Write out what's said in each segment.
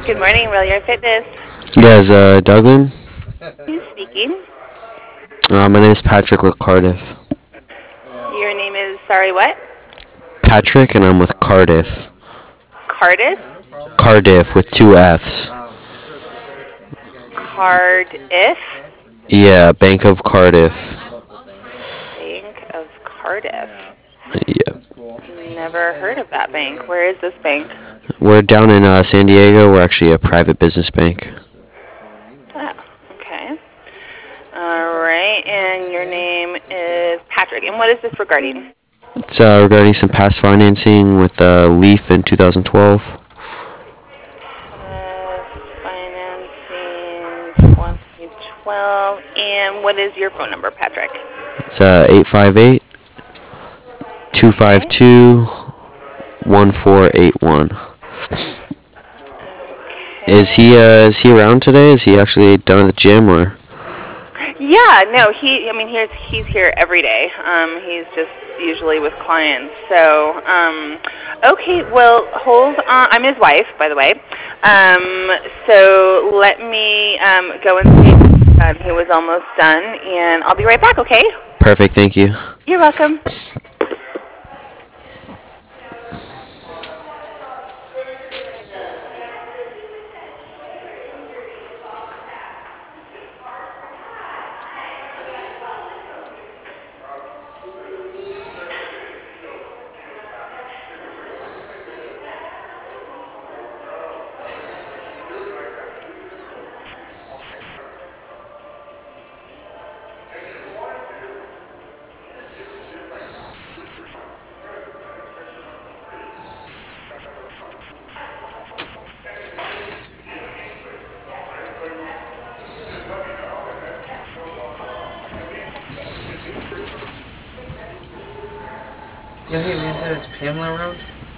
Good morning, Real Yard Fitness. Yes, Douglas. Who's speaking? My name is Patrick with Cardiff. Your name is, sorry, what? Patrick, and I'm with Cardiff. Cardiff? Cardiff with two F's. Cardiff? Yeah, Bank of Cardiff. Bank of Cardiff. Yeah. Never heard of that bank. Where is this bank? We're down in San Diego. We're actually a private business bank. Oh, okay. All right, and your name is Patrick. And what is this regarding? It's regarding some past financing with Leaf in 2012. Financing 2012. And what is your phone number, Patrick? It's 858-252-1481. Is he around today? Is he actually done at the gym or? Yeah, no, he's here every day. He's just usually with clients. So, okay, well, hold on. I'm his wife, by the way. So let me go and see. He was almost done, and I'll be right back, okay? Perfect, thank you. You're welcome. Yeah, hey Amanda, is Pamela around?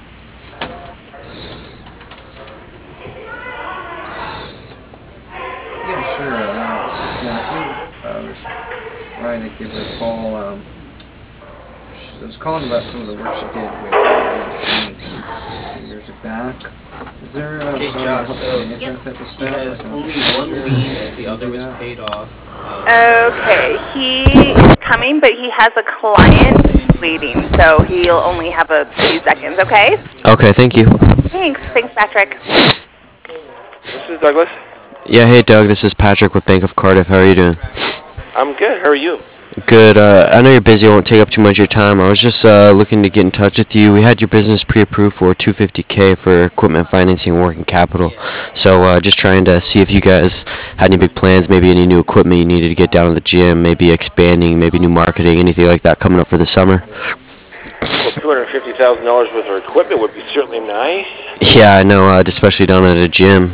Yeah, sure. Yeah, I was trying to give her a call. I was calling about some of the work she did with insurance a few years back. Is there Hey Josh, so he has only one lien, the other was paid off. Okay, he is coming, but he has a client waiting, so he'll only have a few seconds, okay? Okay, thank you. Thanks, Patrick. This is Douglas. Yeah, hey Doug, this is Patrick with Bank of Cardiff. How are you doing? I'm good. How are you? Good. I know you're busy. I won't take up too much of your time. I was just looking to get in touch with you. We had your business pre-approved for $250K for equipment financing and working capital. So just trying to see if you guys had any big plans, maybe any new equipment you needed to get down to the gym, maybe expanding, maybe new marketing, anything like that coming up for the summer. Well, $250,000 worth of equipment would be certainly nice. Yeah, I know, especially down at a gym.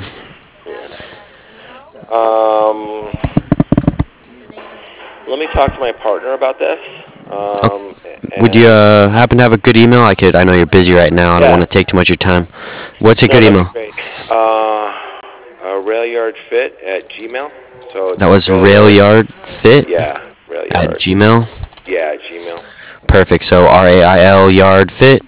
Let me talk to my partner about this. Would you happen to have a good email? I know you're busy right now. I don't want to take too much of your time. What's a good email? Great. railyardfit@gmail. So that was railyardfit? Yeah, railyard. At Gmail? Yeah, at Gmail. Perfect. So RAIL yardfit?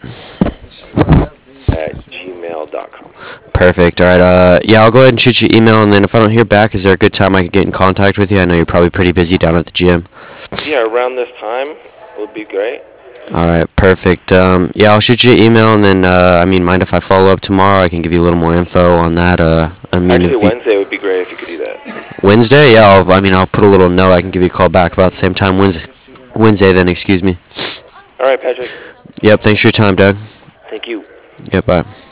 At gmail.com. Perfect. All right. Yeah, I'll go ahead and shoot you an email, and then if I don't hear back, is there a good time I could get in contact with you? I know you're probably pretty busy down at the gym. Yeah, around this time would be great. All right. Perfect. Yeah, I'll shoot you an email, and then, mind if I follow up tomorrow? I can give you a little more info on that. Actually, Wednesday would be great if you could do that. Wednesday? Yeah, I'll put a little note. I can give you a call back about the same time Wednesday then, excuse me. All right, Patrick. Yep, thanks for your time, Doug. Thank you. Yep, bye.